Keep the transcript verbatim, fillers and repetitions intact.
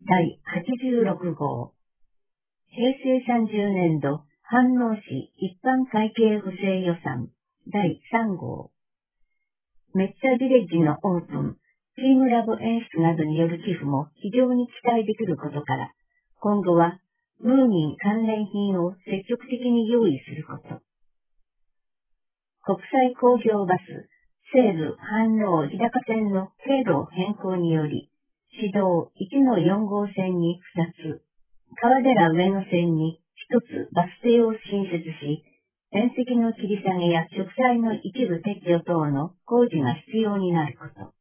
だいはちじゅうろくごう。へいせいさんじゅうねんど飯能市一般会計補正予算だいさんごう。メッツァビレッジのオープン、チームラボ演出などによる寄付も非常に期待できることから、今後はムーミン関連品を積極的に用意すること。国際公共バス、西武飯能日高線の経路変更により、市道いちのよんごうせんにふたつ、川寺上野線にひとつバス停を新設し、縁石の切り下げや植栽の一部撤去等の工事が必要になること。